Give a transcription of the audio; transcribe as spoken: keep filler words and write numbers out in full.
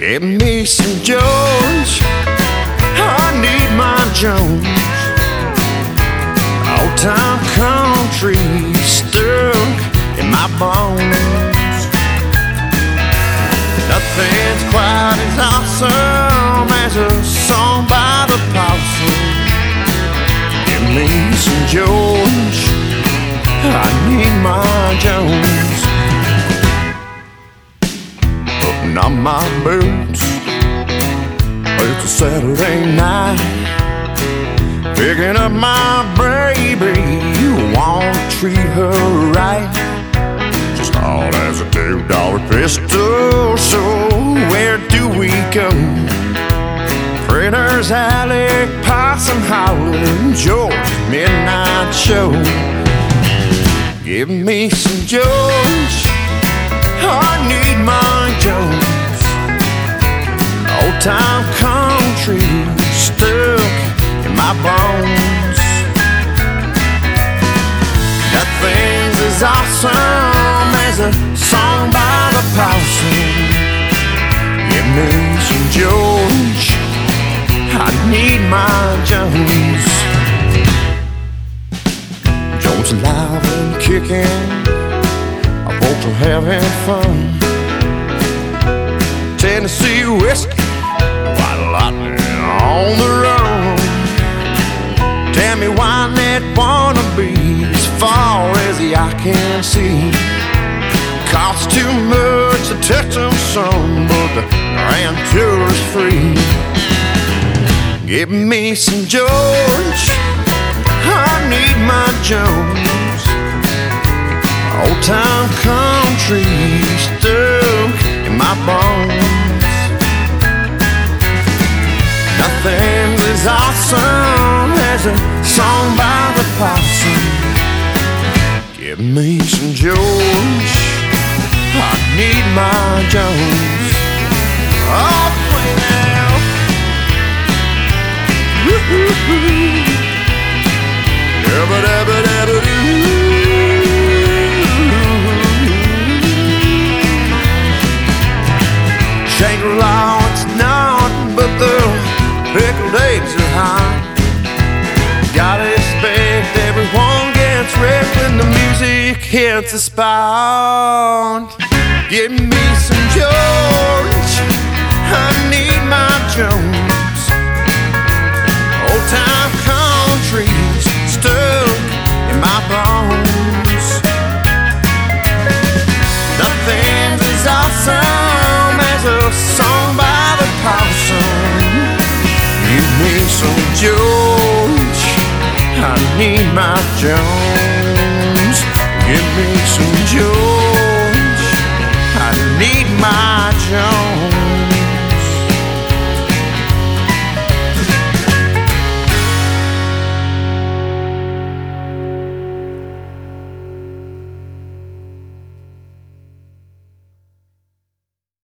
Give me some George, I need my Jones. Old time country stuck in my bones. Nothing's quite as awesome as a song by the Possum. Give me some George, I need my Jones. Putting on my boots, it's a Saturday night. Picking up my baby, you want to treat her right. She stalled as a two dollar pistol, so where do we go? Printer's Alley, Possum Hollow, George Midnight Show. Give me some George, I need my Jones. Old time country stuck in my bones. Nothing's as awesome as a song by the Possum. Give me some George, I need my Jones. Jones alive and kicking, our folks are having fun. Tennessee whiskey, white lightning on the run. Tell me why that wannabe, as far as the eye can see, costs too much to touch them some, but the grand tour's free. Give me some George, I need my Jones. Old time country stuck in my bones. Nothing's as awesome as a song by the Possum. Give me some George, I need my Jones. Oh, play now. Woo-hoo-hoo. Dabba-dabba-dabba-doo. Shangri-La, it's not, but the pickled eggs are high. Gotta expect everyone gets wrecked when the music hits the spot. Give me some George, I need my Jones. Old time country's stuck in my bones. Nothing's as awesome as a song by the Possum. Give me some George, I need my Jones. Give me some George.